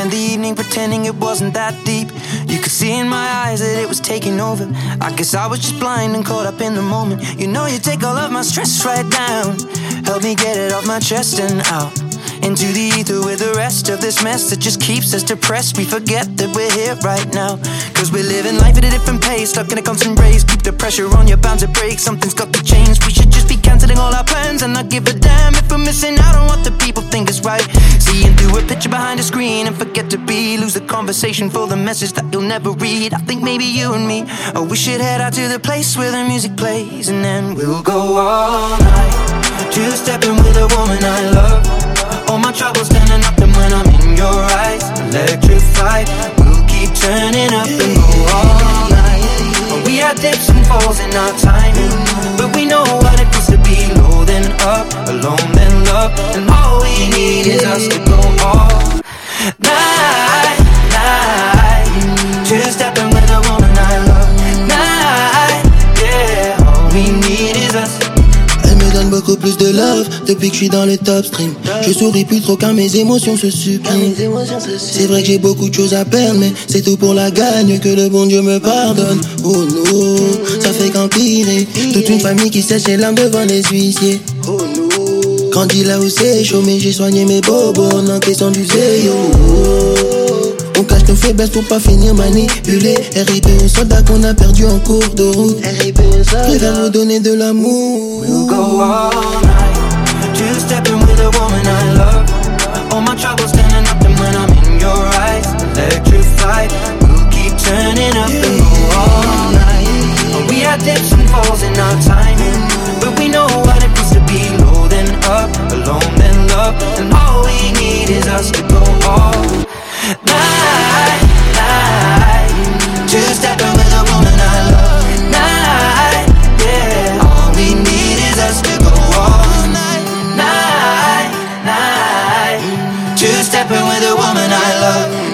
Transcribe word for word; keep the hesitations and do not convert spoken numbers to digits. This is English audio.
spend the evening pretending it wasn't that deep. You could see in my eyes that it was taking over. I guess I was just blind and caught up in the moment. You know you take all of my stress right down. Help me get it off my chest and out into the ether with the rest of this mess that just keeps us depressed. We forget that we're here right now, cause we're living life at a different pace, stuck in a constant race. Keep the pressure on, you're bound to break. Something's got to change. We should just be cancelling all our plans and not give a damn if we're missing out on what the people think is right. Seeing through a picture behind a screen and forget to be. Lose the conversation for the message that you'll never read. I think maybe you and me, oh, we should head out to the place where the music plays, and then we'll go all night, two-stepping with a woman I love. All my troubles standing up, and when I'm in your eyes, electrified. We'll keep turning up and go all night. We had dips and falls in our timing, but we know what it feels to be low then up, alone then love, and all we need is us to go all night, night. Two-stepping with a woman I love. Night, yeah. All we need is us. Elle me donne beaucoup plus de love depuis que je suis dans le top stream. Je souris plus trop quand mes émotions se suppriment. C'est vrai que j'ai beaucoup de choses à perdre, mais c'est tout pour la gagne, que le bon Dieu me pardonne. Oh non, ça fait qu'empirer. Toute une famille qui sèche les larmes devant les huissiers. Oh non, grandi là où c'est chaud, mais j'ai soigné mes bobos en encaissant du zéyo. On cache nos faiblesses pour pas finir manipulé. R I P aux soldats qu'on a perdu en cours de route. Préfère nous donner de l'amour. We'll go all night, two-stepping with a woman I love. All my troubles standing up, and when I'm in your eyes, electrified. We'll keep turning up and go all night. We had dips and falls in our timing, but we know what it feels to be low then up, alone then love, and all we need is us to go all night, night. Two-stepping with a woman I love. Night, yeah. All we need is us to go all night, night, night. Two-stepping with a woman I love.